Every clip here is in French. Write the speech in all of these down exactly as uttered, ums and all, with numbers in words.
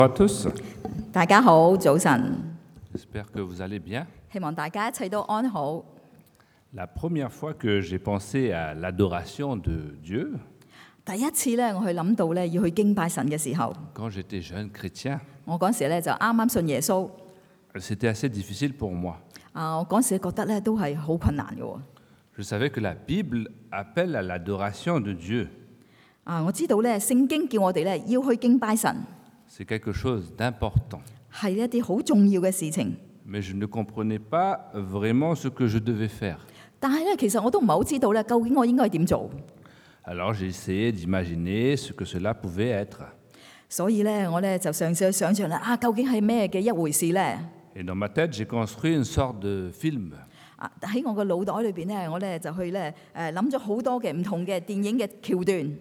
Bonjour à tous, 大家好，早晨， j'espère que vous allez bien. 希望大家一切都安好。 La première fois que j'ai pensé à l'adoration de Dieu, 第一次咧，我去諗到咧要去敬拜神嘅時候， quand j'étais jeune chrétien, 我嗰時咧就啱啱信耶穌， c'était assez difficile pour moi. 啊，我嗰時覺得咧都係好困難嘅喎。 Je savais que la Bible appelle à l'adoration de Dieu. 啊，我知道咧聖經叫我哋咧要去敬拜神， C'est quelque chose d'important. 係一啲好重要嘅事情。 Mais je ne comprenais pas vraiment ce que je devais faire. 但係咧，其實我都唔係好知道咧，究竟我應該點做。 Alors j'ai essayé d'imaginer ce que cela pouvait être. 所以咧，我咧就嘗試去想像啦，啊，究竟係咩嘅一回事咧？ Et dans ma tête, j'ai construit une sorte de film. 啊，喺我個腦袋裏邊咧，我咧就去咧誒諗咗好多嘅唔同嘅電影嘅橋段。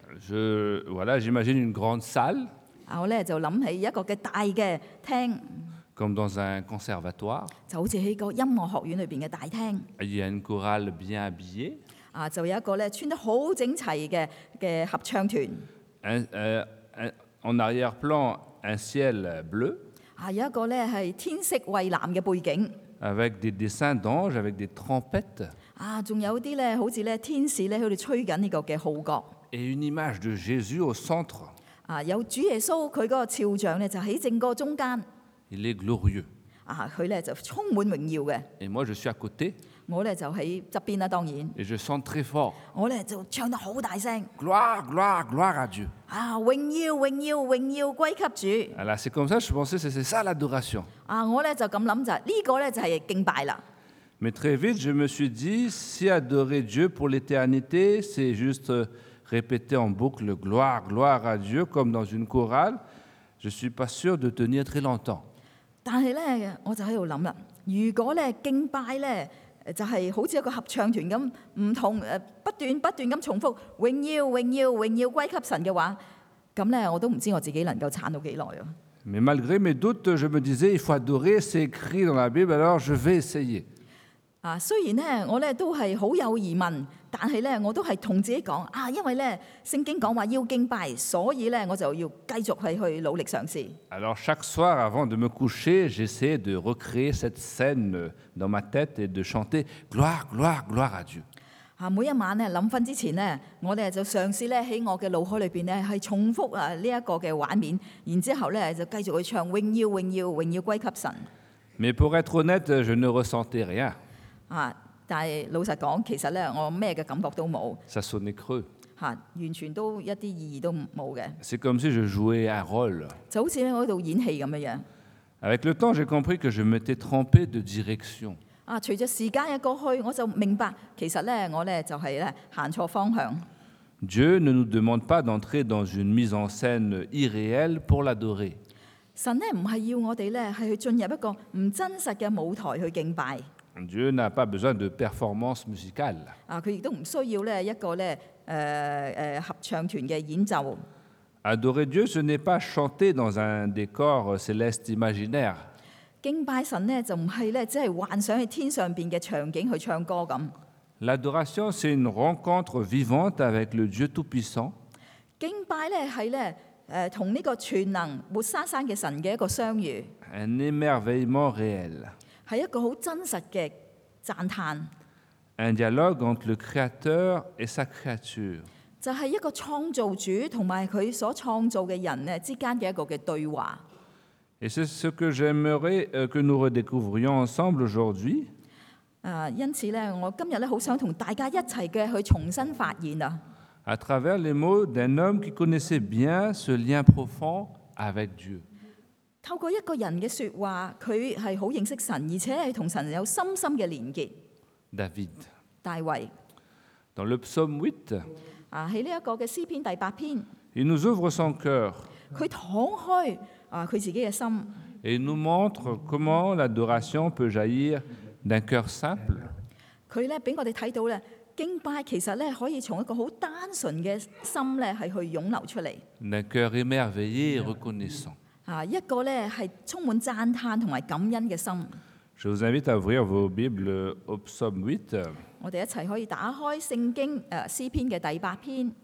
Je, voilà, j'imagine une grande salle, 啊，我咧就諗起一個嘅大嘅廳， comme dans un conservatoire. 就好似喺個音樂學院裏邊嘅大廳。 Il y a une chorale bien habillée. 啊，就有一個咧穿得好整齊嘅嘅合唱團。 Un- euh, un- en arrière-plan, un ciel bleu 啊，有一個咧係天色蔚藍嘅背景。 avec des dessins d'anges, avec des trompettes 啊，仲有啲咧好似咧天使咧喺度吹緊呢個嘅號角。 et une image de Jésus au centre. 啊，有主耶穌佢嗰個肖像咧就喺正個中間。 Il est glorieux. 啊，佢咧就充滿榮耀嘅。 Et moi, je suis à côté 我咧就喺側邊啦，當然。 et je chante très fort. 我咧就唱得好大聲。 Gloire, gloire, gloire à Dieu. 啊，榮耀榮耀榮耀歸給主。 Voilà, c'est comme ça, je pensais que c'est ça l'adoration. 啊，我咧就咁諗就係呢個咧就係敬拜啦。 Mais très vite, je me suis dit, si adorer Dieu pour l'éternité, c'est juste euh, répéter en boucle gloire, gloire à Dieu, comme dans une chorale, je ne suis pas sûr de tenir très longtemps. 但係咧，我就喺度諗啦，如果咧敬拜咧，誒就係好似一個合唱團咁，唔同誒不斷不斷咁重複榮耀榮耀榮耀歸給神嘅話，咁咧我都唔知我自己能夠撐到幾耐啊！ Mais malgré mes doutes, je me disais, il faut adorer, c'est écrit dans la Bible, alors je vais essayer. 啊，雖然咧我咧都係好有疑問，但係咧我都係同自己講啊，因為咧聖經講話要敬拜，所以咧我就要繼續係去努力嘗試。 Alors chaque soir, avant de me coucher, j'essayais de recréer cette scène euh, dans ma tête et de chanter gloire, gloire, gloire à Dieu. 啊，每一晚咧臨瞓之前咧，我哋就嘗試咧喺我嘅腦海裏邊咧係重複啊呢一個嘅畫面，然之後咧就繼續去唱榮耀榮耀榮耀歸給神。 Mais pour être honnête, je ne ressentais rien. 啊，但係老實講，其實咧我咩嘅感覺都冇， Ça sonnait creux. 嚇、完全都一啲意義都冇嘅， C'est comme si je jouais un rôle. 就好似咧我喺度演戲咁樣樣。 Avec le temps, j'ai compris que je m'étais trompé de direction. 啊，隨着時間嘅過去，我就明白其實咧我咧就係咧行錯方向。 Dieu ne nous demande pas d'entrer dans une mise en scène irréelle pour l'adorer. 神咧唔係要我哋咧係去進入一個唔真實嘅舞台去敬拜。 Dieu n'a pas besoin de performance musicale. 啊，佢亦都唔需要咧一個咧誒誒合唱團嘅演奏。 Adorer Dieu, ce n'est pas chanter dans un décor céleste imaginaire. 敬拜神咧就唔係咧只係幻想喺天上邊嘅場景去唱歌咁。 L'adoration, c'est une rencontre vivante avec le Dieu Tout-Puissant. 敬拜咧係咧誒同呢個全能活生生嘅神嘅一個相遇， Un émerveillement réel. 係一個好真實嘅讚嘆， Un dialogue entre le Créateur et sa créature. 就係一個創造主同埋佢所創造嘅人咧之間嘅一個嘅對話。 Et c'est ce que j'aimerais euh, que nous redécouvrions ensemble aujourd'hui. 啊，因此咧，我今日咧好想同大家一齊嘅去重新發現啊！ À travers les mots d'un homme qui connaissait bien ce lien profond avec Dieu. 透過一個人嘅説話，佢係好認識神，而且係同神有深深嘅連結。 David. 大衛 Dans le psaume huit, 啊，喺呢一個嘅詩篇第八篇， il nous ouvre son cœur 佢敞開啊佢自己嘅心， et il nous montre comment l'adoration peut jaillir d'un cœur simple, 佢咧俾我哋睇到咧，敬拜其實咧可以從一個好單純嘅心咧係去湧流出嚟。 d'un cœur émerveillé et reconnaissant. 啊，一個咧係充滿讚嘆同埋感恩嘅心。 Je vous invite à ouvrir vos Bibles au psaume huit. 我哋一齊可以打開聖經誒詩篇嘅第八篇。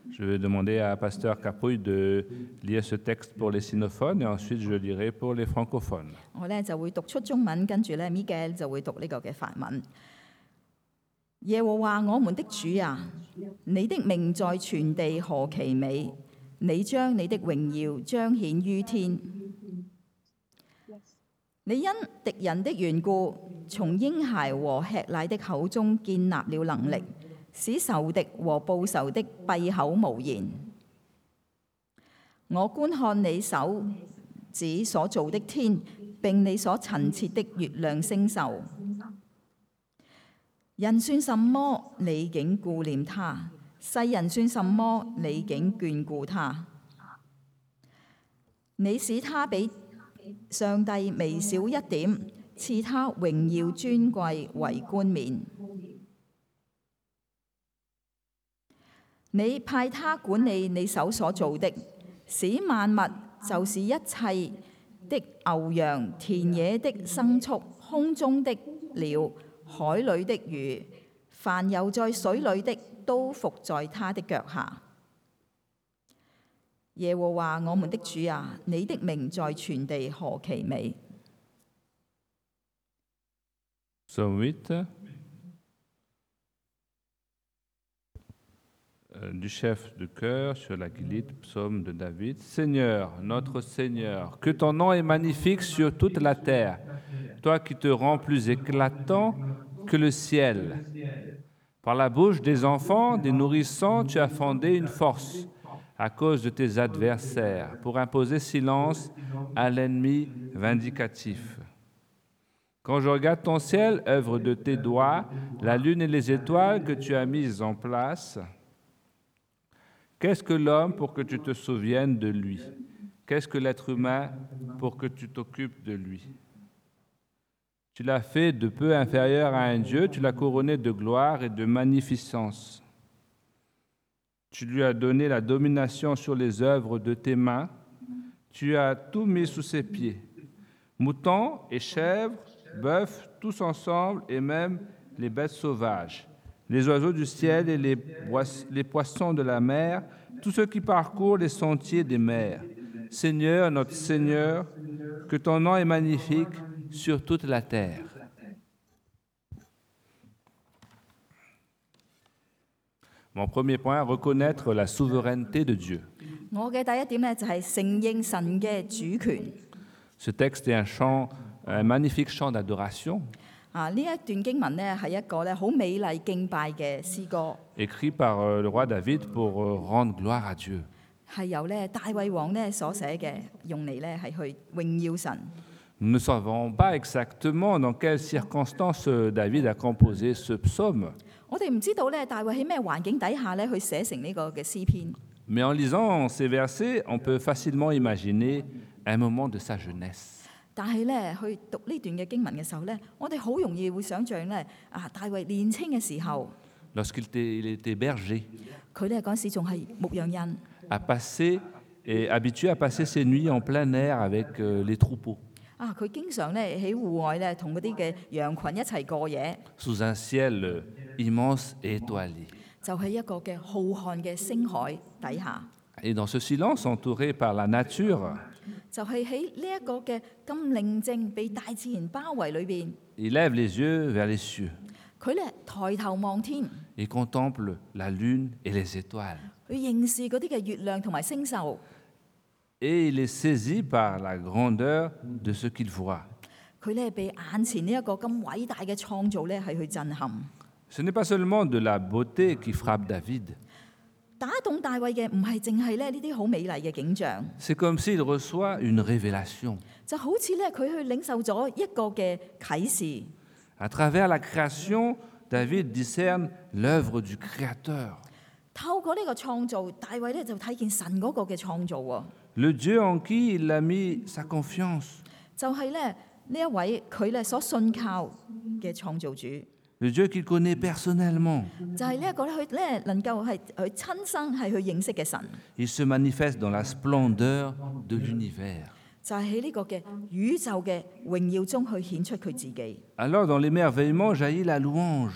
Je vais demander à Pasteur Capouille de lire ce texte pour les sinophones et ensuite je le lirai pour les francophones. 我咧就會讀出中文，跟住咧 Miguel 就會讀呢個嘅法文。耶和華我們的主啊，你的名在全地何其美！你將你的榮耀彰顯於天。你因敵人的緣故，從嬰孩和吃奶的口中建立了能力，使仇敵和報仇的閉口無言。我觀看你手指所造的天，並你所陳設的月亮星宿。人算什麼，你竟顧念他；世人算什麼，你竟眷顧他。你使他比上帝微小一點，賜他榮耀尊貴為冠冕。你派他管理你手所造的，使萬物，就是一切的牛羊、田野的牲畜、空中的鳥、海裏的魚，凡游在水裏的，都伏在他的腳下。耶和華我們的主啊，你的名在全地何其美！ Psaume huit, euh, du chef de chœur sur la guilite, psaume de David. Seigneur, notre Seigneur, que ton nom est magnifique sur toute la terre, toi qui te rends plus éclatant que le ciel. Par la bouche des enfants, des nourrissons, tu as fondé une force à cause de tes adversaires, pour imposer silence à l'ennemi vindicatif. Quand je regarde ton ciel, œuvre de tes doigts, la lune et les étoiles que tu as mises en place, qu'est-ce que l'homme pour que tu te souviennes de lui? Qu'est-ce que l'être humain pour que tu t'occupes de lui? Tu l'as fait de peu inférieur à un Dieu, tu l'as couronné de gloire et de magnificence. Tu lui as donné la domination sur les œuvres de tes mains, tu as tout mis sous ses pieds. Moutons et chèvres, bœufs, tous ensemble, et même les bêtes sauvages, les oiseaux du ciel et les, les poissons de la mer, tous ceux qui parcourent les sentiers des mers. Seigneur, notre Seigneur, que ton nom est magnifique sur toute la terre. Mon premier point, reconnaître la souveraineté de Dieu. 我嘅第一點咧就係承認神嘅主權。 Ce texte est un chant, un magnifique chant d'adoration. 啊！呢一段經文咧係一個咧好美麗敬拜嘅詩歌， écrit par euh, le roi David pour euh, rendre gloire à Dieu. 係由咧大衛王咧所寫嘅，用嚟咧係去榮耀神。 Nous ne savons pas exactement dans quelles circonstances euh, David a composé ce psaume, 我哋唔知道咧大衛喺咩環境底下咧去寫成呢個嘅詩篇， mais en lisant ces versets, on peut facilement imaginer un moment de sa jeunesse. 但係咧去讀呢段嘅經文嘅時候咧，我哋好容易會想像咧啊大衛年青嘅時候， Lorsqu'il était, il était berger, 佢咧嗰陣時仲係牧羊人， a passé, et habitué à passer ses nuits en plein air avec euh, les troupeaux, 啊佢經常咧喺戶外咧同嗰啲嘅羊群一齊過夜， sous un ciel euh, immense et étoilé. 就喺一個嘅浩瀚嘅星海底下。 Et dans ce silence, entouré par la nature, 就係喺呢一個嘅咁寧靜、被大自然包圍裏邊， il lève les yeux vers les cieux 佢咧抬頭望天， et contemple la lune et les étoiles. 去認識嗰啲嘅月亮同埋星宿， Et il est saisi par la grandeur de ce qu'il voit. 佢咧被眼前呢一個咁偉大嘅創造咧係去震撼。 Ce n'est pas seulement de la beauté qui frappe David, 打動大衛嘅唔係淨係咧呢啲好美麗嘅景象， c'est comme s'il reçoit une révélation. 就好似咧佢去領受咗一個嘅啟示。 À travers la création, David discerne l'œuvre du Créateur, 透過呢個創造，大衛咧就睇見神嗰個嘅創造喎， le Dieu en qui il a mis sa confiance, 就係咧呢一位佢咧所信靠嘅創造主。 le Dieu qu'il connaît personnellement. 就係呢一個咧，佢咧能夠係佢親身係去認識嘅神， Il se manifeste dans la splendeur de l'univers. 就係喺呢個嘅宇宙嘅榮耀中去顯出佢自己。 Alors dans l'émerveillement jaillit la louange.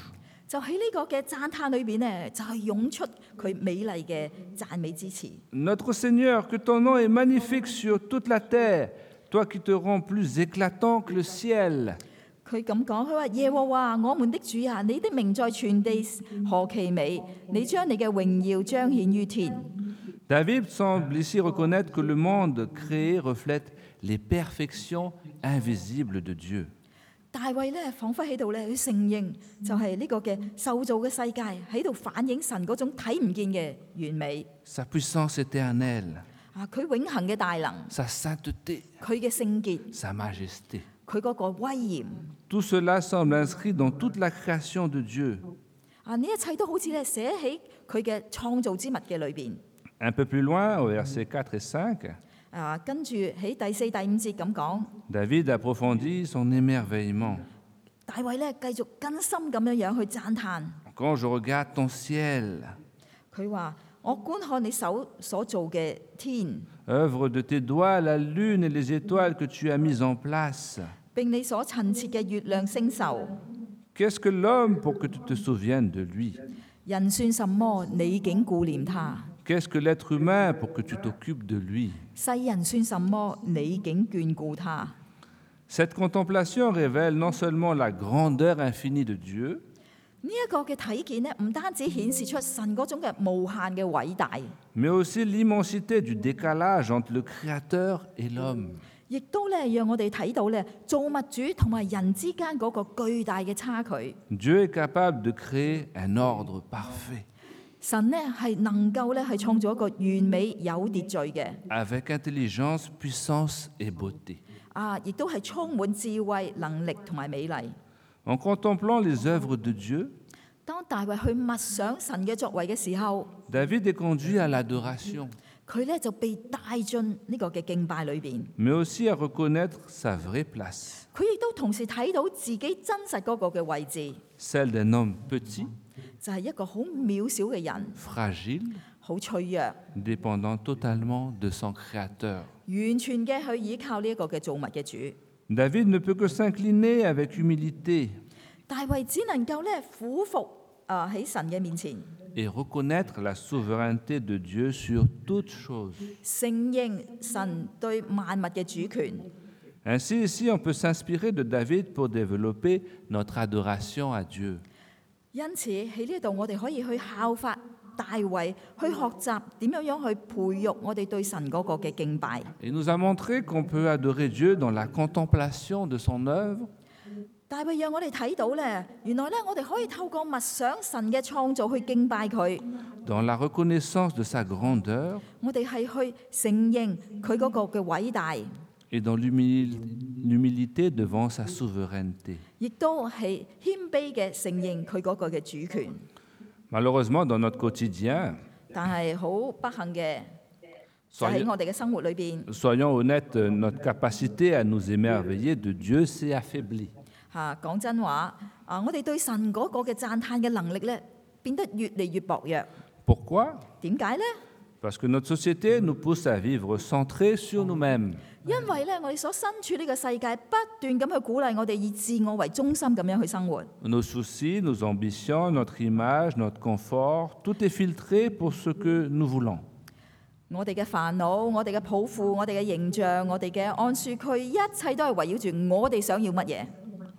就喺呢個嘅讚嘆裏邊咧，就係湧出佢美麗嘅讚美之詞。 Notre Seigneur, que ton nom est magnifique sur toute la terre, toi qui te rends plus éclatant que le ciel. 佢咁講，佢話耶和華我們的主啊，你的名在全地何其美，你將你嘅榮耀彰顯於天。 David semble ici reconnaître que le monde créé reflète les perfections invisibles de Dieu. 大衛咧，彷彿喺度咧去承認，就係呢個嘅受造嘅世界喺度反映神嗰種睇唔見嘅完美。 Sa puissance éternelle, 啊，佢永恆嘅大能， sa sainteté, 佢嘅聖潔， sa majesté. 佢嗰個威嚴。 Tout cela semble inscrit dans toute la création de Dieu. 啊，呢一切都好似咧寫喺佢嘅創造之物嘅裏邊。 Un peu plus loin, au verset quatre et cinq, 啊，跟住喺第四、第五節咁講， David approfondit son émerveillement. 大衛咧繼續更深咁樣樣去讚嘆。 Quand je regarde ton ciel, 佢話：我觀看你手所做嘅天， œuvre de tes doigts, la lune et les étoiles que tu as mises en place. 並你所陳設嘅月亮星宿， Qu'est-ce que l'homme pour que tu te souviennes de lui? 人算什麼？你竟顧念他； Qu'est-ce que l'être humain pour que tu t'occupes de lui? 世人算什麼？你竟眷顧他。 Cette contemplation révèle non seulement la grandeur infinie de Dieu, 呢一個嘅體見呢，唔單止顯示出神嗰種嘅無限嘅偉大， mais aussi l'immensité du décalage entre le Créateur et l'homme. 亦都咧讓我哋睇到咧造物主同埋人之間嗰個巨大嘅差距。 Dieu est capable de créer un ordre parfait, 神呢係能夠咧係創造一個完美有秩序嘅， avec intelligence, puissance et beauté. 啊，亦都係充滿智慧、能力同埋美麗。 En contemplant les œuvres de Dieu, 當大衛去默想神嘅作為嘅時候， David est conduit à l'adoration, 佢咧就被帶進呢個嘅敬拜裏邊。 mais aussi à reconnaître sa vraie place, 佢亦都同時睇到自己真實嗰個嘅位置， celle d'un homme petit, 就係一個好渺小嘅人， fragile, 好脆弱， dépendant totalement de son Créateur. 完全嘅去依靠呢一個嘅造物嘅主。 David ne peut que s'incliner avec humilité 大衛只能夠咧俯伏啊喺神嘅面前， et reconnaître la souveraineté de Dieu sur toutes choses. 承認神對萬物嘅主權。 Ainsi, ici, on peut s'inspirer de David pour développer notre adoration à Dieu. 因此喺呢度，我哋可以去效法大衛，去學習點樣樣去培育我哋對神嗰個嘅敬拜。 Il nous a montré qu'on peut adorer Dieu dans la contemplation de son œuvre, 大衛讓我哋睇到咧，原來咧我哋可以透過默想神嘅創造去敬拜佢， dans la reconnaissance de sa grandeur 我哋係去承認佢嗰個嘅偉大， et dans l'humil- l'humilité devant sa souveraineté. 亦都係謙卑嘅承認佢嗰個嘅主權。 Malheureusement, dans notre quotidien, 但係好不幸嘅，就 soyons, 喺我哋嘅生活裏邊 soyons honnêtes, notre capacité à nous émerveiller de Dieu s'est affaiblie. 嚇講真話啊！我哋對神嗰個嘅讚嘆嘅能力咧，變得越嚟越薄弱。 Pourquoi? 點解呢？ Parce que notre société nous pousse à vivre centrés sur nous-mêmes. 因為咧，我哋所身處呢個世界不斷咁去鼓勵我哋以自我為中心咁樣去生活。 Nos soucis, nos ambitions, notre image, notre confort, tout est filtré pour ce que nous voulons. 我哋嘅煩惱、我哋嘅抱負、我哋嘅形象、我哋嘅安舒區，一切都係圍繞住我哋想要乜嘢。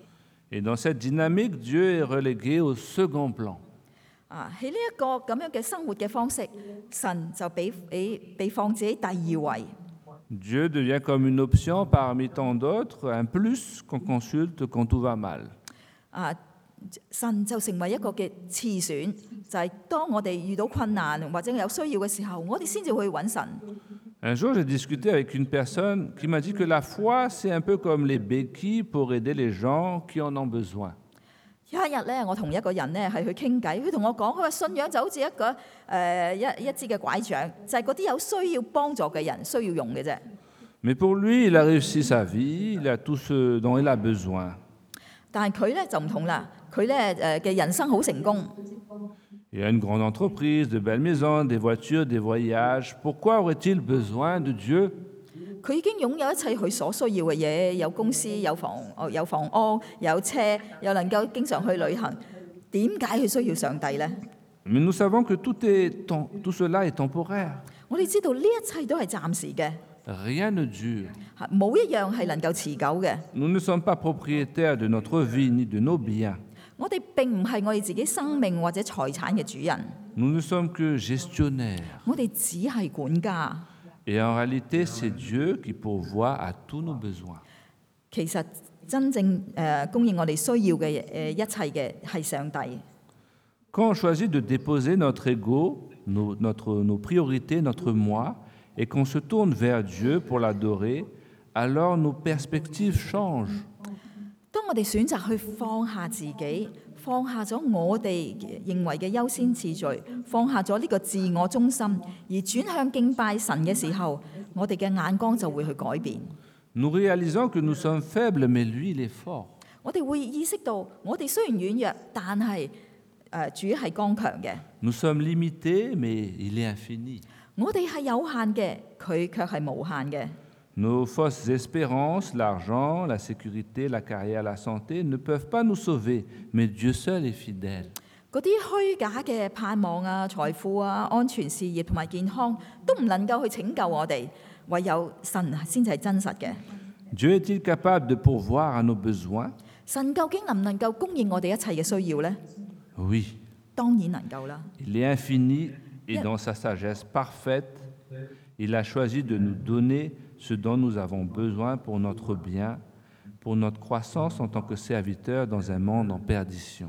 Et dans cette dynamique, Dieu est relégué au second plan. 啊，喺呢一個咁樣嘅生活嘅方式，神就俾俾被放置喺第二位。 Dieu devient comme une option parmi tant d'autres, un plus qu'on consulte quand tout va mal. 啊，神就成為一個嘅次選，就係、是、當我哋遇到困難或者有需要嘅時候，我哋先至去揾神。 Un jour, j'ai discuté avec une personne qui m'a dit que la foi, c'est un peu comme les béquilles pour aider les gens qui en ont besoin. 有一日咧，我同一個人咧係去傾偈，佢同我講，佢話信仰就好似一個誒、呃、一一支嘅拐杖，就係嗰啲有需要幫助嘅人需要用嘅啫。 Mais pour lui, il a réussi sa vie, il a tout ce dont il a besoin. 但係佢咧就唔同啦，佢咧誒嘅人生好成功。 Il a une grande entreprise, de belles maisons, des voitures, des voyages. Pourquoi aurait-il besoin de Dieu? 佢已經擁有一切佢所需要嘅嘢，有公司、有房、有房屋、有車，又能夠經常去旅行。點點解佢需要上帝呢？ Mais nous savons que tout, est, tout cela est temporaire. 我哋知道呢一切都係暫時嘅， Rien ne dure. 嚇冇一樣係能夠持久嘅。 Nous ne sommes pas propriétaires de notre vie ni de nos biens. 我哋並唔係我哋自己生命或者財產嘅主人， Nous ne sommes que gestionnaires. 我哋只係管家。 Et en réalité, c'est Dieu qui pourvoit à tous nos besoins. 其實真正誒、呃、供應我哋需要嘅誒、呃、一切嘅係上帝。 Quand on choisit de déposer notre ego, nos, notre, nos priorités, notre moi, et qu'on se tourne vers Dieu pour l'adorer, alors nos perspectives changent. 當我哋選擇去放下自己，放下咗我哋認為嘅優先次序，放下咗呢個自我中心，而轉向敬拜神嘅時候，我哋嘅眼光就會去改變。 Nous réalisons que nous sommes faibles, mais lui, il est fort. 我哋會意識到，我哋雖然軟弱，但係誒、呃、主係剛強嘅。 Nous sommes limités, mais il est infini. 我哋係有限嘅，佢卻係無限嘅。 Nos fausses espérances, l'argent, la sécurité, la carrière, la santé ne peuvent pas nous sauver, mais Dieu seul est fidèle. 嗰啲虛假嘅盼望啊、財富啊、安全事業同埋健康，都唔能夠去拯救我哋，唯有神先至係真實嘅。 Dieu est-il capable de pourvoir à nos besoins? 神究竟能唔能夠供應我哋一切嘅需要呢？ Oui. 當然能夠啦。 Il est infini et dans sa sagesse parfaite, il a choisi de nous donner ce dont nous avons besoin pour notre bien, pour notre croissance en tant que serviteurs dans un monde en perdition.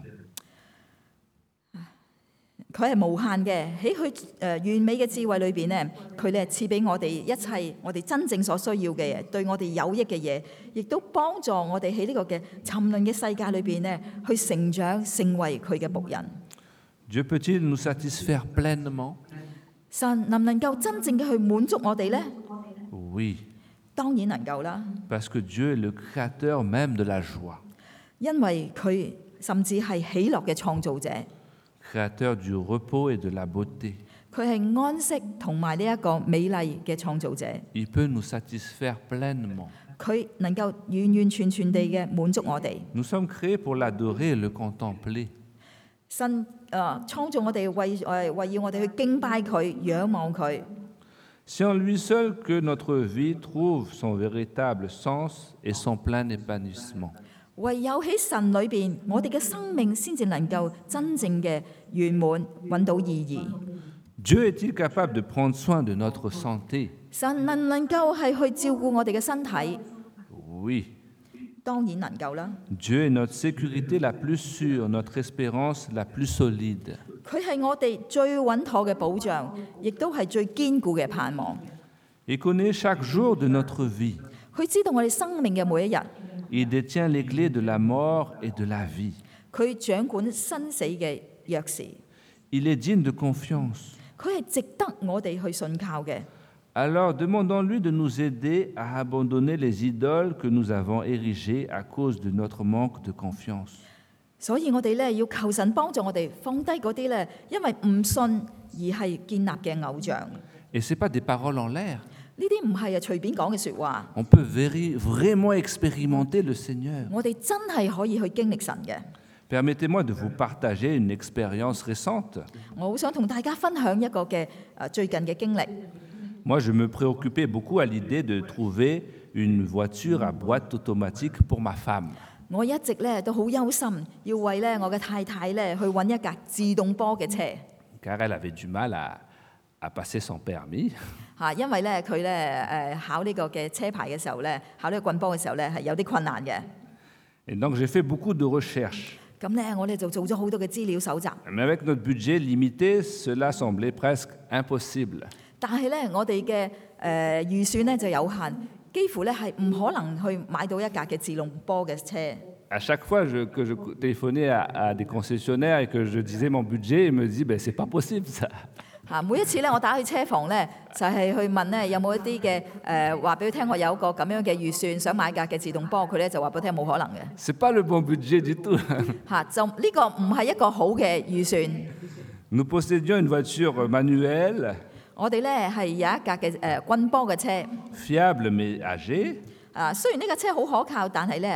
佢係無限嘅，喺佢誒完美嘅智慧裏邊咧，佢咧賜俾我哋一切我哋真正所需要嘅嘢，對我哋有益嘅嘢，亦都幫助我哋喺呢個嘅沉淪嘅世界裏邊咧，去成長成為佢嘅僕人。 Dieu peut-il nous satisfaire pleinement? 神能唔能夠真正嘅去滿足我哋呢？ Oui, 當然能夠啦， parce que Dieu est le créateur même de la joie, 因為佢甚至係喜樂嘅創造者， créateur du repos et de la beauté. 佢係安息同埋呢一個美麗嘅創造者， Il peut nous satisfaire pleinement. 佢能夠完完全全地嘅滿足我哋。 Nous sommes créés pour l'adorer et le contempler. 神誒、呃、創造我哋為誒為要我哋去敬拜佢、仰望佢。 C'est en lui seul que notre vie trouve son véritable sens et son plein épanouissement. 唯有喺神裏邊，我哋嘅生命先至能夠真正嘅圓滿，揾到意義。 Dieu est-il capable de prendre soin de notre santé? 神能唔能夠係去照顧我哋嘅身體？ Oui. 當然能夠啦。 Dieu est notre sécurité la plus sûre, notre espérance la plus solide. 佢係我哋最穩妥嘅保障，亦都係最堅固嘅盼望。 Il connaît chaque jour de notre vie. 佢知道我哋生命嘅每一日， Il détient les clés de la mort et de la vie. 佢掌管生死嘅鑰匙， Il est digne de confiance. 佢係值得我哋去信靠嘅。 Alors demandons-lui de nous aider à abandonner les idoles que nous avons érigées à cause de notre manque de confiance. 所以我哋咧要求神幫助我哋放低嗰啲咧，因為唔信而係建立嘅偶像。 Et ce n'est pas des paroles en l'air. 呢啲唔係啊隨便講嘅説話， On peut véri- vraiment expérimenter le Seigneur. 我哋真係可以去經歷神嘅。 Permettez-moi de vous partager une expérience récente. 我好想同大家分享一個嘅誒最近嘅經歷。 Moi, je me préoccupais beaucoup à l'idée de trouver une voiture à boîte automatique pour ma femme. 我一直咧都好憂心，要為咧我嘅太太咧去揾一架自動波嘅車 Car elle avait du mal à, à passer son permis. 嚇，因為咧佢咧誒考呢個嘅車牌嘅時候咧，考呢個棍波嘅時候咧係有啲困難嘅。 Et donc, j'ai fait beaucoup de recherches. 咁咧我哋就做咗好多嘅資料搜集， Mais avec notre budget limité, cela semblait presque impossible. 但係咧我哋嘅誒預算咧就有限，幾乎咧係唔可能去買到一架嘅自動波嘅車。 À chaque fois je- que je téléphonais à, à des concessionnaires et que je disais mon budget, ils me disaient ben, c'est pas possible ça. 嚇，每一次咧我打去車房咧，就係、去問咧有冇一啲嘅誒話俾佢聽，我有個咁樣嘅預算，想買架嘅自動波，佢咧就話俾我聽冇可能嘅 C'est pas le bon budget du tout. 嚇，就呢個唔係一個好嘅預算。 Nous possédions une voiture manuelle, 我哋咧係有一架嘅誒棍波嘅車， fiable mais âgée. 啊雖然呢架車好可靠，但係咧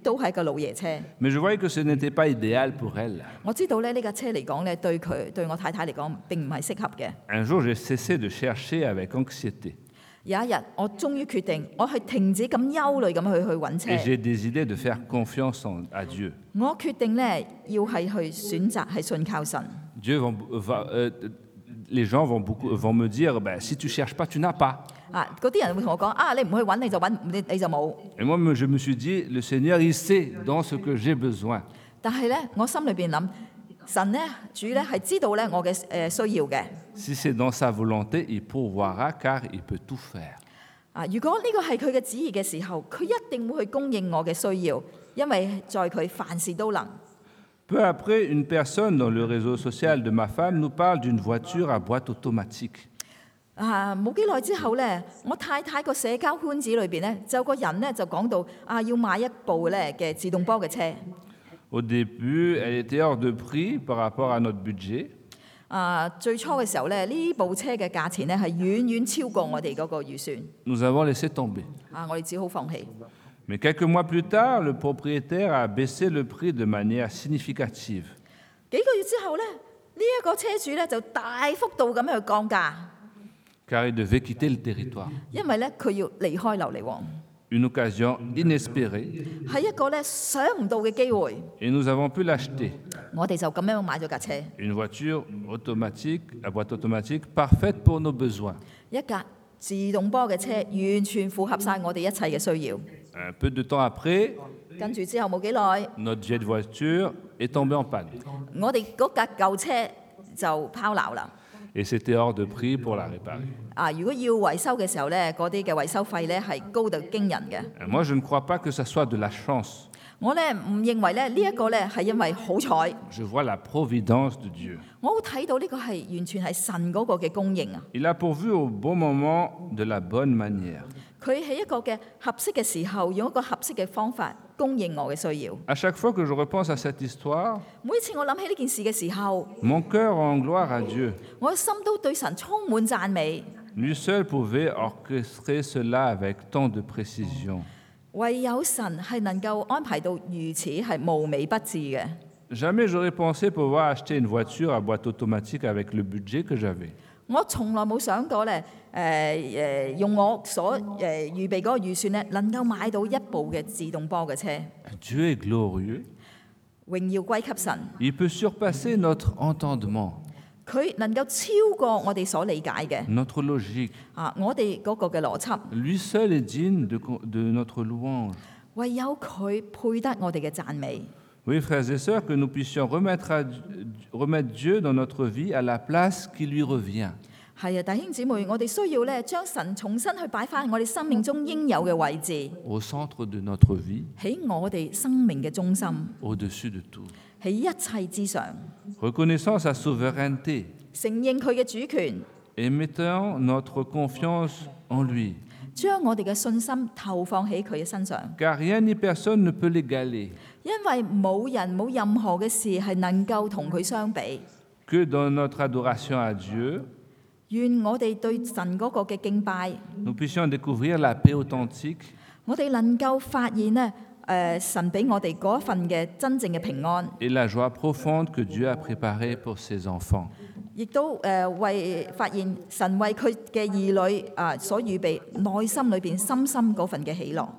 都係個老爺車。 Mais je voyais que ce n'était pas idéal pour elle. 我知道咧呢架車嚟講咧，對佢對我太太嚟講並唔係適合嘅。 Un jour, j'ai cessé de chercher avec anxiété. 有一日，我終於決定，我去停止咁憂慮咁去去揾車。 Et j'ai décidé de faire confiance en- à Dieu. 我決定咧要係去選擇係信靠神。 Dieu va, va- euh, les gens vont, beaucoup, vont me dire, ben, si tu cherches pas, tu n'as pas. 啊，嗰啲人會同我講啊，你唔去揾你就揾，你你就冇。 Et moi, me- je me suis dit, le Seigneur, il sait dans ce que j'ai besoin. 但係咧，我心裏邊諗，神咧主咧係知道咧我嘅誒需要嘅。 Si c'est dans sa volonté, il pourvoira car il peut tout faire. 啊，如果呢個係佢嘅旨意嘅時候，佢一定會去供應我嘅需要，因為在佢凡事都能。 Peu après, une personne dans le réseau social de ma femme nous parle d'une voiture à boîte automatique. 啊，冇幾耐之後咧，我太太個社交圈子裏邊咧，就有個人咧就講到啊，要買一部咧嘅自動波嘅車。 Au début, elle était hors de prix par rapport à notre budget. 啊，最初嘅時候咧，呢部車嘅價錢咧係遠遠超過我哋嗰個預算。 Nous avons laissé tomber. 啊，我哋只好放棄。 Mais quelques mois plus tard, le propriétaire a baissé le prix de manière significative. 幾個月之後咧，呢、一個車主咧就大幅度咁樣去降價， Car il devait quitter le territoire. 因為咧佢要離開琉璃王， Une occasion inespérée, 係一個咧想唔到嘅機會。 et nous avons pu l'acheter. 我哋就咁樣買咗架車， Une voiture automatique, à boîte automatique, parfaite pour nos besoins. 一架自動波嘅車，完全符合晒我哋一切嘅需要。 Un peu de temps après, 跟住之後冇幾耐， notre vieille voiture est tombée en panne. 我哋嗰架舊車就拋錨啦。 Et c'était hors de prix pour la réparer. 啊，如果要維修嘅時候咧，嗰啲嘅維修費咧係高到驚人嘅。 Et moi, je ne crois pas que ça soit de la chance. 我咧唔認為咧呢一個咧係因為好彩， Je vois la providence de Dieu. 我會睇到呢個係完全係神嗰個嘅供應啊！ Il a pourvu au bon moment de la bonne manière. 佢喺一個嘅合適嘅時候，用一個合適嘅方法供應我嘅需要。 À chaque fois que je repense à cette histoire, 每次我諗起呢件事嘅時候， mon cœur rend gloire à Dieu. 我嘅心都對神充滿讚美。 Lui seul pouvait orchestrer cela avec tant de précision. 唯有神係能夠安排到如此係無微不至嘅。 Jamais j'aurais pensé pouvoir acheter une voiture à boîte automatique avec le budget que j'avais. 我從來冇想過咧，誒、誒，用我所誒、預備嗰個預算咧，能夠買到一部嘅自動波嘅車。 Dieu est glorieux. 榮耀歸給神， Il peut surpasser notre entendement, 佢能夠超過我哋所理解嘅 notre logique. 啊！我哋嗰個嘅邏輯， Lui seul est digne de, de notre louange. 唯有佢配得我哋嘅讚美。 Oui, frères et sœurs, que nous puissions remettre, à- remettre Dieu dans notre vie à la place qui lui revient. 係啊，弟兄姊妹，我哋需要咧將神重新去擺翻我哋生命中應有嘅位置， Au centre de notre vie, 喺我哋生命嘅中心， au-dessus de tout. 喺一切之上， Reconnaissant sa souveraineté 承認佢嘅主權， et mettant notre confiance en lui. 將我哋嘅信心投放喺佢嘅身上， Car rien ni personne ne peut l'égaler. 因為冇人冇任何嘅事係能夠同佢相比。 Que dans notre adoration à Dieu, 願我哋對神嗰個嘅敬拜， nous puissions découvrir la paix authentique 我哋能夠發現呢，誒、神俾我哋嗰份嘅真正嘅平安， et la joie profonde que Dieu a préparée pour ses enfants. 亦都誒、呃、為發現神為佢嘅兒女啊、所預備內心裏邊深深嗰份嘅喜樂。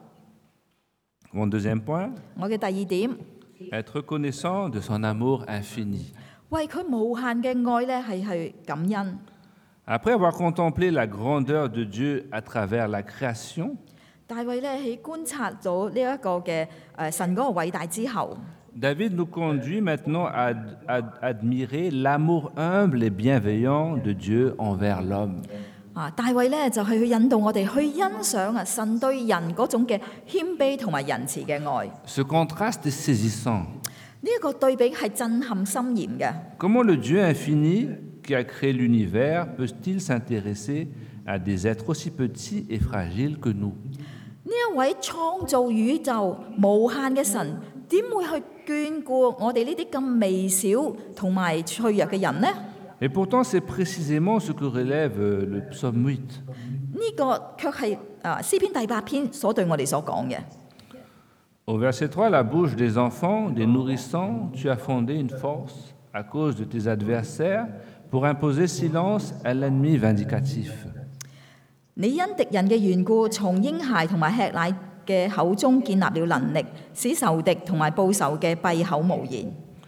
Mon deuxième point, 我嘅第二點， être reconnaissant de son amour infini. 為佢無限嘅愛咧係去感恩。 Après avoir contemplé la grandeur de Dieu à travers la création, 大衛咧喺觀察到呢一個嘅誒神嗰個偉大之後， David nous conduit maintenant à, à admirer l'amour humble et bienveillant de Dieu envers l'homme. 啊，大衛咧就係去引導我哋去欣賞啊神對人嗰種嘅謙卑同埋仁慈嘅愛。 Ce contraste est saisissant. 呢一個對比係震撼深嚴嘅。 Comment le Dieu infini qui a créé l'univers peut-il s'intéresser à des êtres aussi petits et fragiles que nous? 呢一位創造宇宙無限嘅神，點會去眷顧我哋呢啲咁微小同埋脆弱嘅人呢？ Et pourtant, c'est précisément ce que relève euh, le psaume huit. 呢個卻係啊詩篇第八篇所對我哋所講嘅。 Au verset trois, la bouche des enfants, des nourrissons, tu as fondé une force à cause de tes adversaires pour imposer silence à l'ennemi vindicatif. 你因敵人嘅緣故，從嬰孩同埋吃奶嘅口中建立了能力，使仇敵同埋報仇嘅閉口無言。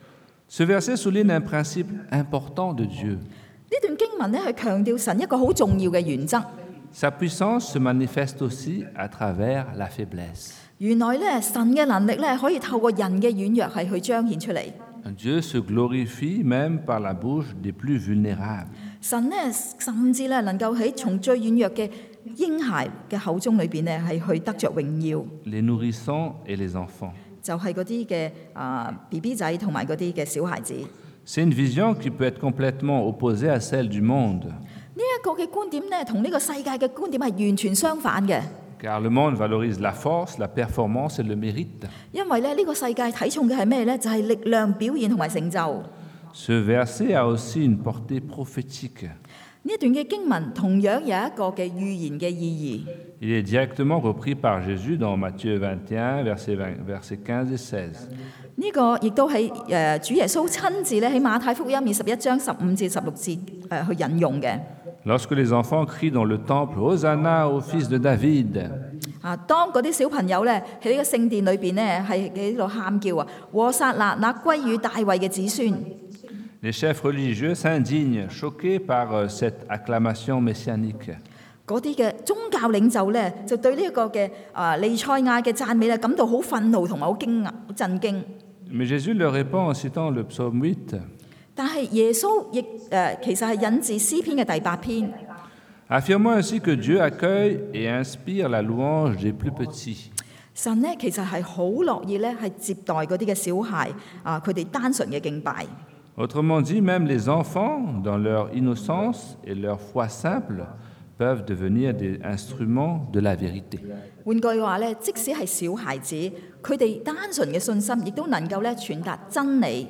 Ce verset souligne un principe important de Dieu. 呢段經文咧，係強調神一個好重要嘅原則。 Sa puissance se manifeste aussi à travers la faiblesse. 原來咧，神嘅能力咧，可以透過人嘅軟弱係去彰顯出嚟。 Dieu se glorifie même par la bouche des plus vulnérables. 神咧，甚至咧能夠喺從最軟弱嘅嬰孩嘅口中裏邊咧，係去得着榮耀。 Les nourrissons et les enfants. 就係嗰啲嘅啊 B B 仔同埋嗰啲嘅小孩子。呢 C'est une vision qui peut être complètement opposée à celle du monde, 一個嘅觀點咧，同呢個世界嘅觀點係完全相反嘅。 car le monde valorise la force, la performance et le mérite. 因為咧，呢個世界睇重嘅係咩咧？就係力量、表現同埋成就。 Ce verset a aussi une portée prophétique. 呢一段嘅經文同樣有一個嘅預言嘅意義。 Il est directement repris par Jésus dans Matthieu vingt et un, versets vingt, versets quinze et seize. 呢個亦都係誒主耶穌親自咧喺馬太福音二十一章十五至十六節誒去引用嘅。 Lorsque les enfants crient dans le temple « Hosanna au fils de David », 啊，當嗰啲小朋友咧喺呢個聖殿裏邊咧係喺度喊叫啊，和撒那那歸於大衛嘅子孫。 les chefs religieux s'indignent, choqués par euh, cette acclamation messianique. 嗰啲嘅宗教領袖咧就對呢一個嘅啊利賽亞嘅讚美咧感到好憤怒同埋好驚訝、好震驚。 Mais Jésus leur répond en citant le psaume huit, 但係耶穌亦誒、呃、其實係引自詩篇嘅第八篇。 affirmant ainsi que Dieu accueille et inspire la louange des plus petits. 神咧其實係好樂意咧係接待嗰啲嘅小孩啊，佢哋單純嘅敬拜。 Autrement dit, même les enfants, dans leur innocence et leur foi simple, peuvent devenir des instruments de la vérité. 換句話咧，即使係小孩子，佢哋單純嘅信心，亦都能夠咧傳達真理。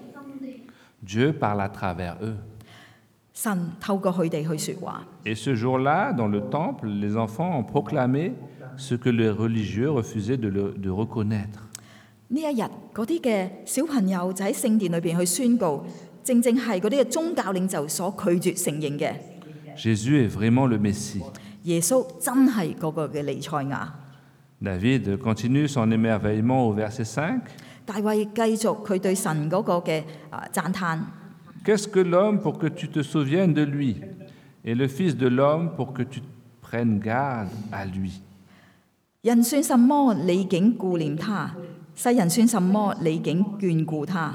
Dieu parle à travers eux. 神透過佢哋去説話。 Et ce jour-là, dans le temple, les enfants ont proclamé ce que les religieux refusaient de, le- de reconnaître. 呢一日，嗰啲嘅小朋友就喺聖殿裏邊去宣告，正正係嗰啲嘅宗教領袖所拒絕承認嘅。 Jésus est vraiment le Messie. 耶穌真係嗰個嘅彌賽亞。 David continue son émerveillement au verset cinq. 大衛繼續佢對神嗰個嘅啊讚歎。 Qu'est-ce que l'homme pour que tu te souviennes de lui, et le Fils de l'homme pour que tu prennes garde à lui? 人算什麼，你竟顧念他；世人算什麼，你竟眷顧他。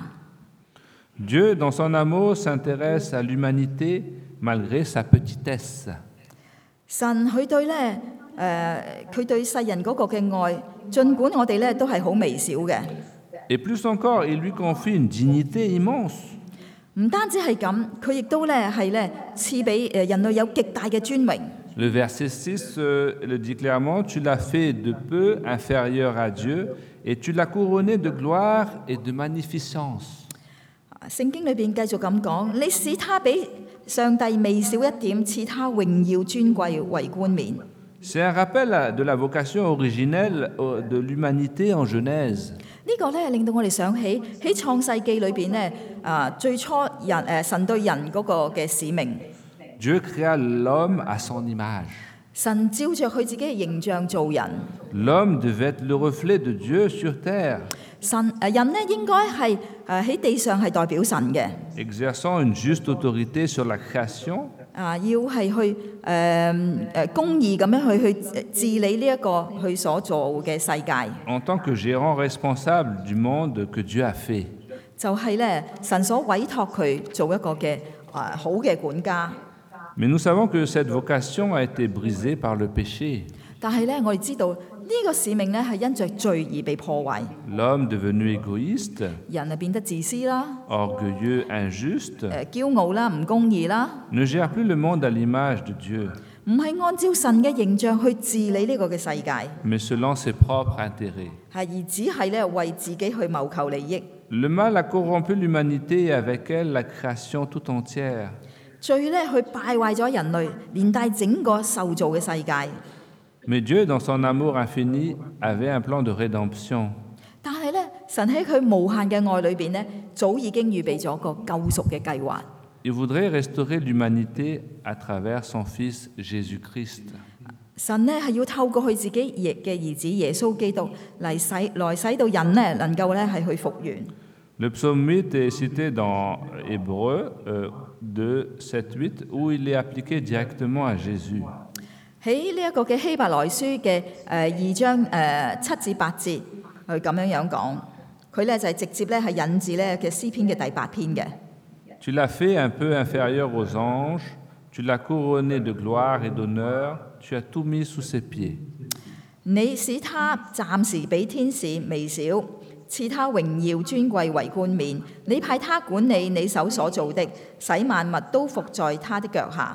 Dieu, dans son amour, s'intéresse à l'humanité malgré sa petitesse. 神佢對咧誒，佢、對世人嗰個嘅愛，儘管我哋咧都係好微小嘅。 Et plus encore, il lui confie une dignité immense. 唔單止係咁，佢亦都咧係咧賜俾誒人類有極大嘅尊榮。 Le verset six euh, le dit clairement, tu l'as fait de peu inférieur à Dieu, et tu l'as couronné de gloire et de magnificence. 聖經裏邊繼續咁講，你使他比上帝微小一點，賜他榮耀尊貴為冠冕。 C'est un rappel à- de la vocation originelle euh, de l'humanité en Genèse. 呢個咧令到我哋想起喺創世記裏邊咧啊，最初人誒神對人嗰個嘅使命， Dieu créa l'homme à son image. 神照着佢自己嘅形象做人。 L'homme devait être le reflet de Dieu sur terre, 神誒人咧應該係誒喺地上係代表神嘅， exerçant une juste autorité sur la création, 啊要係去誒誒公義咁樣去去治理呢一個佢所做嘅世界， en tant que gérant responsable du monde que Dieu a fait. 就係咧神所委託佢做一個嘅誒好嘅管家。 Mais nous savons que cette vocation a été brisée par le péché. 但係咧，我哋知道呢個使命咧係因着罪而被破壞， L'homme devenu égoïste, 人啊變得自私啦， orgueilleux, injuste, 誒驕傲啦，唔公義啦， ne gère plus le monde à l'image de Dieu, 唔係按照神嘅形象去治理呢個嘅世界， mais selon ses propres intérêts. 係而只係咧為自己去謀求利益。 Le mal a corrompu l'humanité et avec elle la création tout entière. 罪咧去敗壞咗人類，連帶整個受造嘅世界。 Mais Dieu, dans son amour infini, avait un plan de rédemption. 但係咧，神喺佢無限嘅愛裏邊咧，早已經預備咗個救贖嘅計劃。 Il voudrait restaurer l'humanité à travers son Fils Jésus-Christ. 神咧係要透過佢自己嘅兒子耶穌基督嚟使來使到人咧能夠咧係去復原。 Le psaume huit est cité dans Hébreux euh, deux, sept, huit, où il est appliqué directement à Jésus. 喺呢一個嘅希伯來書嘅誒二章誒七至八節，佢咁樣樣講，佢咧就係直接咧係引自咧嘅詩篇嘅第八篇嘅。 Tu l'as fait un peu inférieur aux anges, tu l'as couronné de gloire et d'honneur, tu as tout mis sous ses pieds. 你使他暫時比天使微小，賜他榮耀尊貴為冠冕。你派他管理你手所做的，使萬物都服在他的腳下。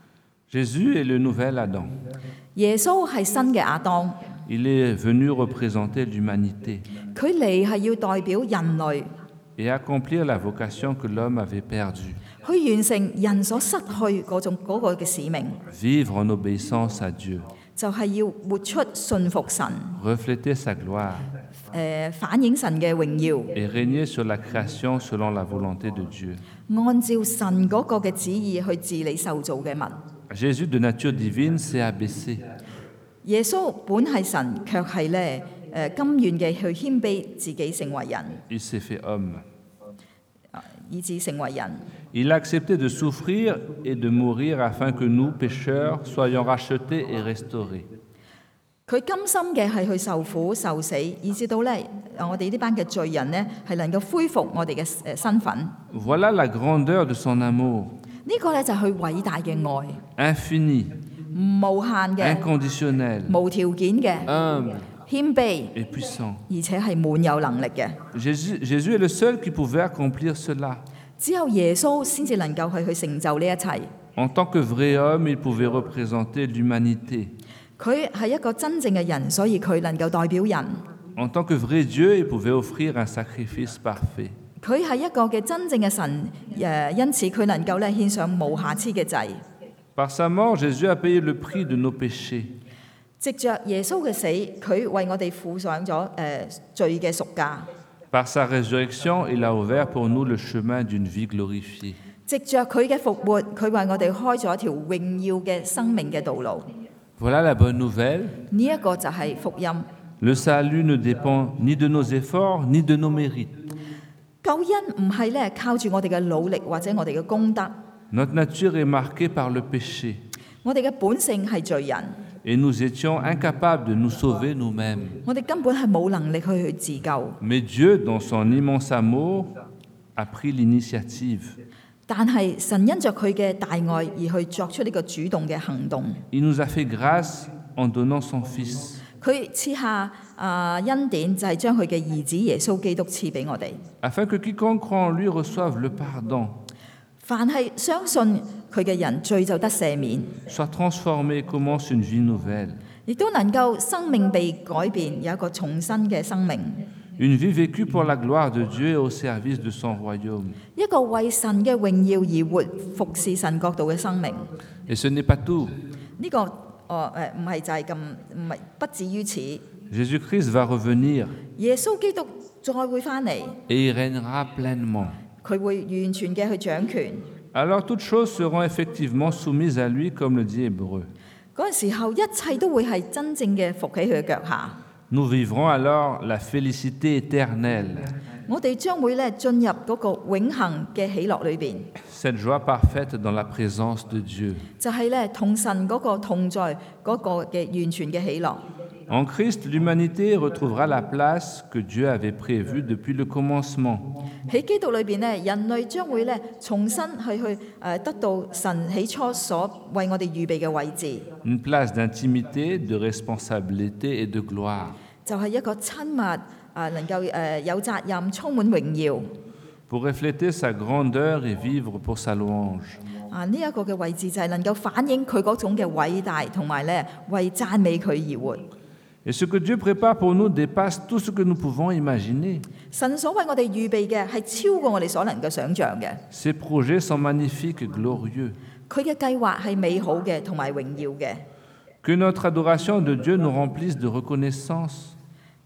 Jésus est le nouvel Adam. 耶穌係新嘅亞當， Il est venu représenter l'humanité 佢嚟係要代表人類 et accomplir la vocation que l'homme avait perdue, 去完成人所失去嗰種嗰個嘅使命， vivre en obéissance à Dieu, 就係要活出信服神， refléter sa gloire 誒、反映神嘅榮耀， et régner sur la création selon la volonté de Dieu. 按照神嗰個嘅旨意去治理受造嘅物。 Jésus de nature divine s'est abaissé. 耶穌本係神，卻係咧誒甘願嘅去謙卑自己成為人， Il s'est fait homme. 以致成為人。 Il a accepté de souffrir et de mourir afin que nous, pécheurs, soyons rachetés et restaurés. 佢甘心嘅係去受苦受死，以至到咧我哋呢班嘅罪人呢，係能夠恢復我哋嘅誒身份。 Voilà la grandeur de son amour, 呢、個咧就係佢偉大嘅愛， infini, 無限嘅、 inconditionnel, 無條件嘅、 humble 謙卑， et puissant. 而且係滿有能力嘅。 Jésus, Jésus est le seul qui pouvait accomplir cela. 只有耶穌先至能夠去去成就呢一切。 En tant que vrai homme, il pouvait représenter l'humanité. 佢係一個真正嘅人，所以佢能夠代表人。 En tant que vrai Dieu, il pouvait offrir un sacrifice parfait. 佢係一個嘅真正嘅神，誒，因此佢能夠咧獻上無瑕疵嘅祭。 Par sa mort, Jésus a payé le prix de nos péchés. 藉着耶穌嘅死，佢為我哋付上咗誒罪嘅贖價。 Par sa résurrection, il a ouvert pour nous le chemin d'une vie glorifiée. 藉着佢嘅復活，佢為我哋開咗一條榮耀嘅生命嘅道路。 Voilà la bonne nouvelle. 呢一個就係福音。 Le salut ne dépend ni de nos efforts, ni de nos mérites. 救恩唔係咧靠住我哋嘅努力或者我哋嘅功德， Notre nature est marquée par le péché, 我哋嘅本性係罪人， et nous étions incapables de nous sauver nous-mêmes. 我哋根本係冇能力去去自救。 Mais Dieu, dans son immense amour, a pris l'initiative. 但係神因着佢嘅大愛而去作出呢個主動嘅行動， Il nous a fait grâce en donnant son Fils, 佢賜下啊、恩典，就係將佢嘅兒子耶穌基督賜俾我哋。 afin que quiconque croit en lui reçoive le pardon, 凡係相信佢嘅人，罪就得赦免， soit transformé et commence une vie nouvelle. 亦都能夠生命被改變，有一個重新嘅生命， Une vie vécue pour la gloire de Dieu et au service de son royaume. 一個為神嘅榮耀而活、服侍神國度嘅生命。 Et ce n'est pas tout. 呢、個哦誒唔係就係咁，唔係不止於此。 Jésus-Christ va revenir 耶穌基督再會翻嚟， et il régnera pleinement. 佢會完全嘅去掌權。 Alors toutes choses seront effectivement soumises à lui, comme le dit Hébreux. 嗰陣時候，一切都會係真正嘅伏喺佢嘅腳下。 Nous vivrons alors la félicité éternelle, 我哋將會咧進入嗰個永恆嘅喜樂裏邊， cette joie parfaite dans la présence de Dieu. 就係咧同神嗰個同在嗰個嘅完全嘅喜樂。 En Christ, l'humanité retrouvera la place que Dieu avait prévue depuis le commencement. 喺基督裏邊咧，人類將會咧重新去去誒得到神起初所為我哋預備嘅位置， Une place d'intimité, de responsabilité et de gloire. 就係一個親密啊，能夠誒有責任、充滿榮耀 Pour refléter sa grandeur et vivre pour sa louange. 啊！呢一個嘅位置就係能夠反映佢嗰種嘅偉大，同埋咧為讚美佢而活。 Et ce que Dieu prépare pour nous dépasse tout ce que nous pouvons imaginer. 神所為我哋預備嘅係超過我哋所能夠想像嘅。 Ses projets sont magnifiques et glorieux. 佢嘅計劃係美好嘅同埋榮耀嘅。 Que notre adoration de Dieu nous remplisse de reconnaissance.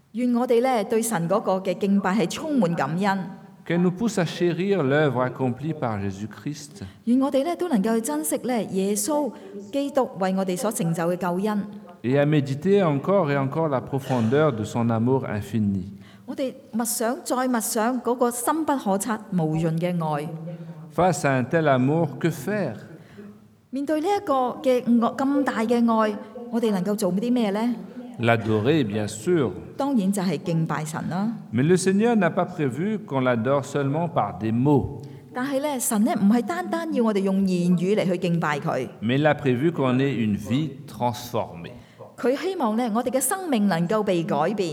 願我哋咧對神嗰個嘅敬拜係充滿感恩， qu'elle nous pousse à chérir l'œuvre accomplie par Jésus-Christ 願我哋咧都能夠去珍惜咧耶穌基督為我哋所成就嘅救恩。 et à méditer encore et encore la profondeur de son amour infini. 我哋默想再默想嗰個深不可測、無盡嘅愛。 Face à un tel amour, que faire? 面對呢一個嘅愛咁大嘅愛，我哋能夠做啲咩呢？ L'adorer, bien sûr. 當然就係敬拜神啦。 Mais le Seigneur n'a pas prévu qu'on l'adore seulement par des mots, 但係咧，神咧唔係單單要我哋用言語嚟去敬拜佢， mais il a prévu qu'on ait une vie transformée. 佢希望咧我哋嘅生命能夠被改變。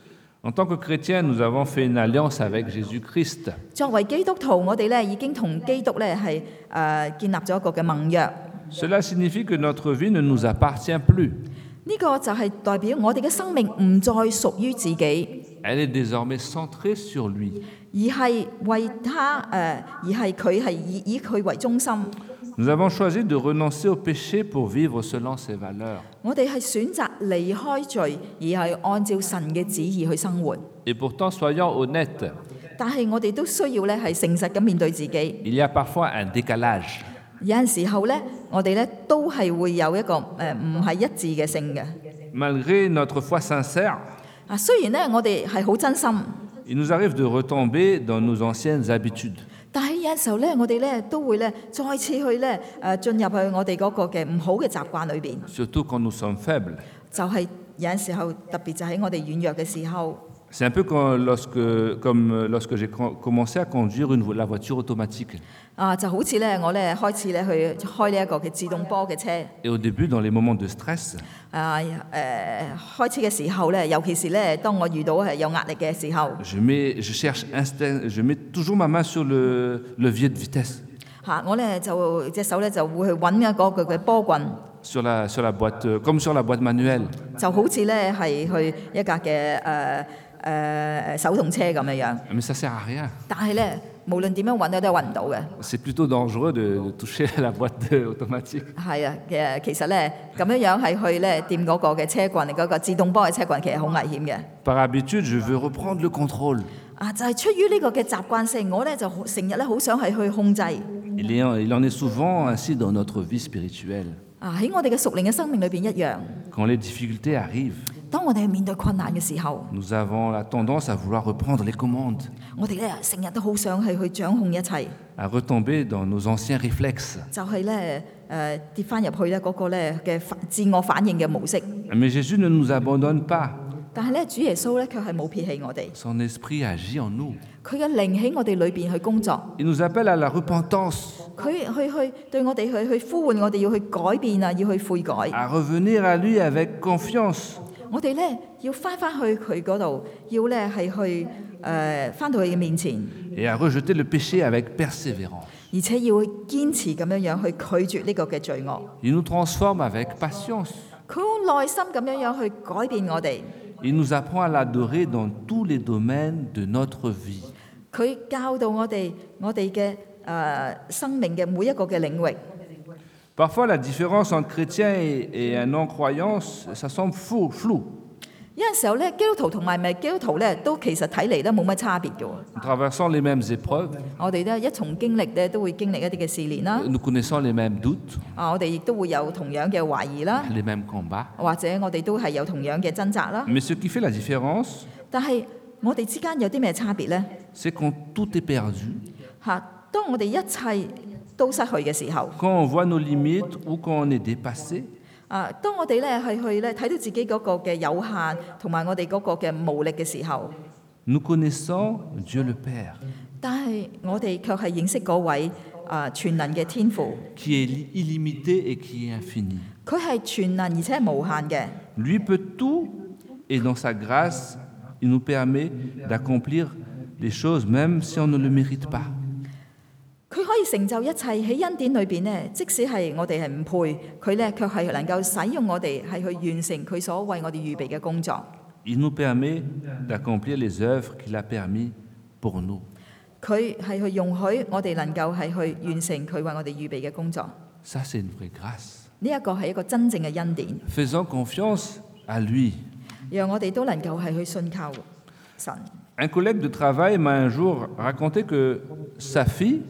En tant que chrétiens, nous avons fait une alliance avec Jésus-Christ. 作為基督徒，我哋咧已經同基督咧係誒建立咗一個嘅盟約。 Cela signifie que notre vie ne nous appartient plus. 呢個就係代表我哋嘅生命唔再屬於自己， Elle est désormais centrée sur lui. 而係為他誒、呃，而係佢係以以佢為中心。 Nous avons choisi de renoncer au péché pour vivre selon ses valeurs. 我哋係選擇離開罪，而係按照神嘅旨意去生活。 Et pourtant, soyons honnêtes, 但係我哋都需要咧係誠實咁面對自己。 il y a parfois un décalage. 有陣時候咧，我哋咧都係會有一個誒唔係一致嘅性嘅。 Malgré notre foi sincère, 啊，雖然咧我哋係好真心， il nous arrive de retomber dans nos anciennes habitudes. 但係有陣時候咧，我哋咧都會咧再次去咧誒進入去我哋嗰個嘅唔好嘅習慣裏邊。 Surtout quand nous sommes faibles. 就係有陣時候，特別就喺我哋軟弱嘅時候。 C'est un peu quand, lorsque, comme lorsque j'ai co- commencé à conduire une, vo- la voiture automatique. 啊，就好似咧，我咧開始咧去開呢一個嘅自動波嘅車。 Et au début, dans les moments de stress, 啊誒、呃，開始嘅時候咧，尤其是咧，當我遇到係有壓力嘅時候， je, mets, je cherche instinct, je mets toujours ma main sur le levier de vitesse, 嚇、我咧就隻手咧就會去揾一嗰個嘅波棍， sur la, sur la boîte, euh, comme sur la boîte manuelle. 就好似咧係去一架嘅誒誒手動車咁樣樣。 Mais ça ne sert à rien. 但係咧，無論點樣揾咧，都係揾唔到嘅。 C'est plutôt dangereux de, de toucher la boîte euh, automatique. 係啊，嘅其實咧咁樣樣係去咧掂嗰個嘅車棍，嗰、個自動波嘅車棍，其實好危險嘅。 Par habitude, je veux reprendre le contrôle. 啊，就係、出於呢個嘅習慣性，我咧就好成日咧好想係去控制。 Il, est, il en est souvent ainsi dans notre vie spirituelle. 啊，喺我哋嘅屬靈嘅生命裏邊一樣。 Quand les difficultés arrivent, 當我哋去面對困難嘅時候， nous avons la tendance à vouloir reprendre les commandes, 我哋咧成日都好想係去掌控一切， à retomber dans nos anciens réflexes. 就係咧誒跌翻入去咧嗰個咧嘅反自我反應嘅模式。 Mais Jésus ne nous abandonne pas. 但係咧，主耶穌咧卻係冇撇棄我哋， Son esprit agit en nous. 佢嘅靈喺我哋裏邊去工作， Il nous appelle à la repentance, 佢去去對我哋去去呼喚我哋要去改變啊，要去悔改。 à revenir à lui avec confiance. 我哋咧要翻翻去佢嗰度，要咧係去誒翻到佢嘅面前， Et à rejeter le péché avec persévérance. 而且要堅持咁樣樣去拒絕呢個嘅罪惡。 Il nous transforme avec patience. 佢好耐心咁樣樣去改變我哋， Il nous apprend à l'adorer dans tous les domaines de notre vie. 佢教導我哋我哋嘅誒生命嘅每一個嘅領域。 Parfois, la différence entre chrétien et, et un non-croyant, ça semble flou. flou. 有陣時候咧，基督徒同埋唔係基督徒咧，都其實睇嚟都冇乜差別嘅喎。 Nous traversons les mêmes épreuves, 我哋咧一重經歷咧，都會經歷一啲嘅試煉啦。 nous connaissons les mêmes doutes, 啊，我哋亦都會有同樣嘅懷疑啦， les mêmes combats. 或者我哋都係有同樣嘅掙扎啦。 Mais ce qui fait la différence, 但係我哋之間有啲咩差別呢？ c'est quand tout est perdu, 嚇，當我哋一切都失去嘅時候， quand on voit nos limites ou quand on est dépassé, 啊，當我哋咧係去咧睇到自己嗰個嘅有限，同埋我哋嗰個嘅無力嘅時候， nous connaissons Dieu le Père, 但係我哋卻係認識嗰位啊全能嘅天父， qui est illimité et qui est infini. 佢係全能而且係無限嘅。 Lui peut tout et dans sa grâce, il nous permet d'accomplir les choses même si on ne le mérite pas. 佢可以成就一切喺恩典裏邊呢，即使係我哋係唔配，佢咧卻係能夠使用我哋係去完成佢所為我哋預備嘅工作。 Il nous permet d'accomplir les œuvres qu'il a permis pour nous. 佢係去容許我哋能夠係去完成佢為我哋預備嘅工作。 Ça, c'est une vraie grâce. 呢一個係一個真正嘅恩典。 Faisons confiance à lui. 讓我哋都能夠係去信靠神。 Un collègue de travail m'a un jour raconté que sa fille,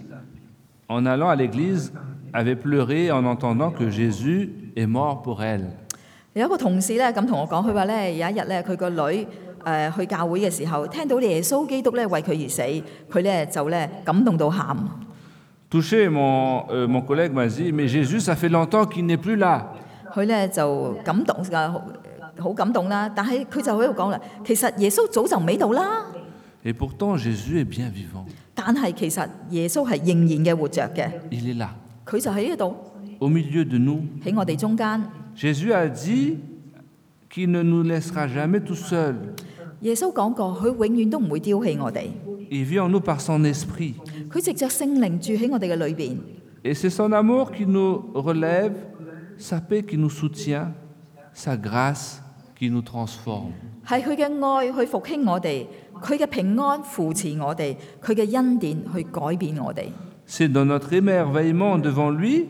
en allant à l'église, avait pleuré en entendant que Jésus est mort pour elle. 有一個同事咧咁同我講，佢話咧有一日咧佢個女誒、呃、去教會嘅時候，聽到耶穌基督咧為佢而死，佢咧就咧感動到喊。 Touché, mon, euh, mon collègue m'a dit, mais Jésus, ça fait longtemps qu'il n'est plus là. 佢咧就感動㗎，好感動啦。但係佢就喺度講啦，其實耶穌早就唔喺度啦。 Et pourtant, Jésus est bien vivant. 但係其實耶穌係仍然嘅活着嘅， Il est là, 佢就喺呢度 au milieu de nous. 喺我哋中間。 Jésus a dit qu'il ne nous laissera jamais tout seuls. 耶穌講過，佢永遠都唔會丟棄我哋。 Il vit en nous par son esprit. 佢藉着聖靈住喺我哋嘅裏邊。 Et c'est son amour qui nous relève, sa paix qui nous soutient, sa grâce qui nous transforme. 係佢嘅愛去復興我哋，佢嘅平安扶持我哋，佢嘅恩典去改變我哋。 C'est dans notre émerveillement devant lui,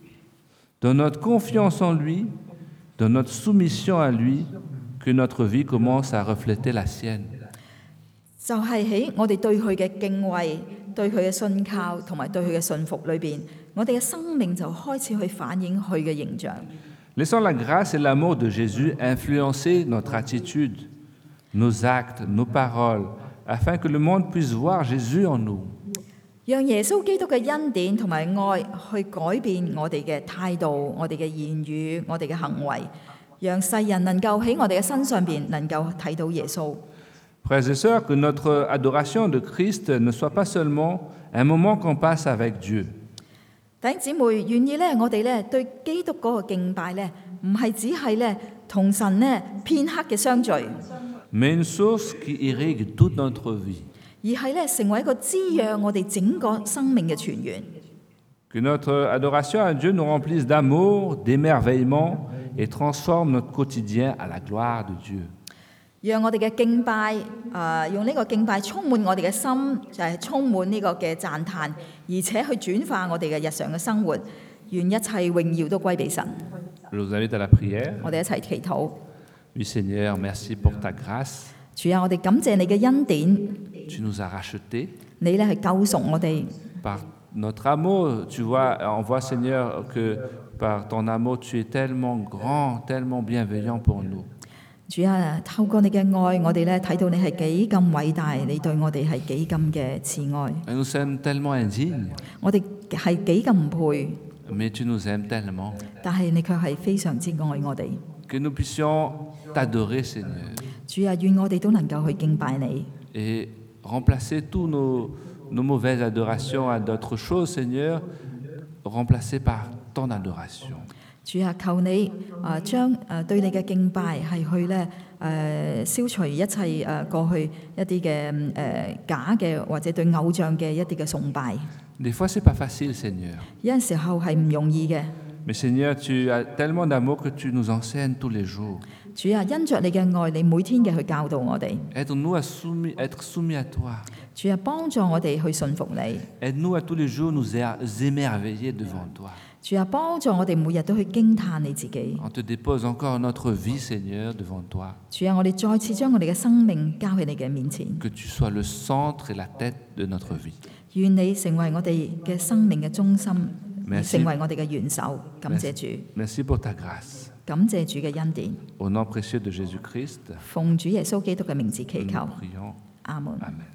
dans notre confiance en lui, dans notre soumission à lui, que notre vie commence à refléter la sienne. 就係喺我哋對佢嘅敬畏、對佢嘅信靠同埋對佢嘅信服裏邊，我哋嘅生命就開始去反映佢嘅形象。 Laissons la grâce et l'amour de Jésus influencer notre attitude, nos actes, nos paroles, afin que le monde puisse voir Jésus en nous. 讓耶穌基督嘅恩典同埋愛去改變我哋嘅態度、我哋嘅言語、我哋嘅行為，讓世人能夠喺我哋嘅身上邊能夠睇到耶穌。 Frères et sœurs, que notre adoration de Christ ne soit pas seulement un moment qu'on passe avec Dieu, 弟兄姊妹，願意咧，我哋咧對基督嗰個敬拜咧，唔係只係咧同神咧片刻嘅相聚，而 mais une source qui irrigue toute notre vie. 係咧成為一個滋養我哋整個生命嘅泉源。 Que notre adoration à Dieu nous remplisse d'amour, d'émerveillement et transforme notre quotidien à la gloire de Dieu. 讓我哋嘅敬拜，啊、用呢個敬拜充滿我哋嘅心，就係、充滿呢個嘅讚歎，而且去轉化我哋嘅日常嘅生活，願一切榮耀都歸俾神。 Je vous invite à la prière. 我哋一齊祈禱。 Oui, Seigneur, merci pour ta grâce. 主啊，我哋感謝你嘅恩典， Tu nous as rachetés 你咧係救贖我哋。 par notre amour. Tu vois, on voit, Seigneur, que par ton amour, tu es tellement grand, tellement bienveillant pour nous. 主啊，透過你嘅愛，我哋咧睇到你係幾咁偉大，你對我哋係幾咁嘅慈愛。 Et nous sommes tellement indignes, 我哋係幾咁唔配， mais tu nous aimes tellement 但係你卻係非常之愛我哋。 que nous puissions t'adorer, Seigneur, 主啊，願我哋都能夠去敬拜你， et remplacer tous nos, nos mauvaises adorations à d'autres choses, Seigneur, remplacer par ton adoration. 主啊，求你啊將誒對你嘅敬拜係去咧誒消除一切誒過去一啲嘅誒假嘅或者對偶像嘅一啲嘅崇拜。 Des fois, c'est pas facile, Seigneur. 有陣時候係唔容易嘅。 Mais Seigneur, tu as tellement d'amour que tu nous enseignes tous les jours. 主啊，因着你嘅愛，你每天嘅去教導我哋。 Aide-nous à soumis- être soumis à toi. 主啊，幫助我哋去信服你。 Aide-nous à tous les jours nous é- émerveiller devant toi. 主啊，幫助我哋每日都去驚歎你自己。 On te dépose encore notre vie, Seigneur, devant toi. 主啊，我哋再次將我哋嘅生命交喺你嘅面前， Que tu sois le centre et la tête de notre vie. 願你成為我哋嘅生命嘅中心， Merci. 成為我哋嘅元首。感謝主， Merci pour ta grâce. 感謝主嘅恩典。 Au nom précieux de Jésus-Christ, 奉主耶穌基督嘅名字祈 nous 求， prions. 阿門。 Amen.